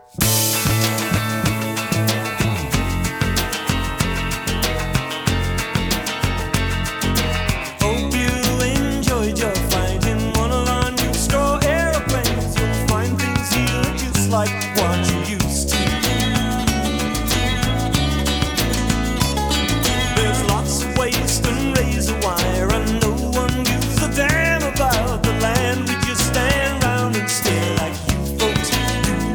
Hope you enjoyed your flight in one of our new straw airplanes. You'll find things here just like what you used to. There's lots of waste and razor wire, and no one gives a damn about the land. We just stand round and stare like you folks do.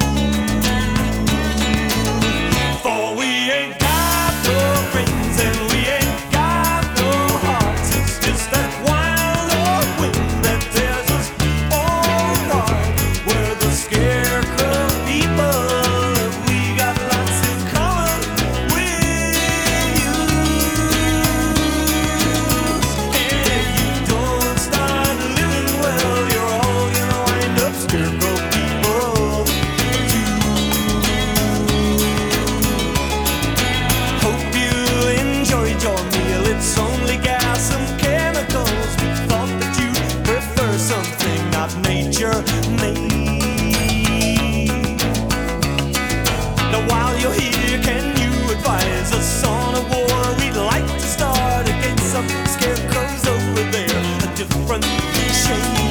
For we ain't got no brains and we ain't got no hearts. It's just that wild old wind that tears us all apart. We're the scarecrow people. We got lots in common with you. And if you don't start living well, you're all gonna wind up scarecrow people too. Hope you enjoyed your meal. It's only gas and chemicals. We thought that you'd prefer something not nature made. Now while you're here, can you advise us on a war we'd like to start against some scarecrows over there, a different shade?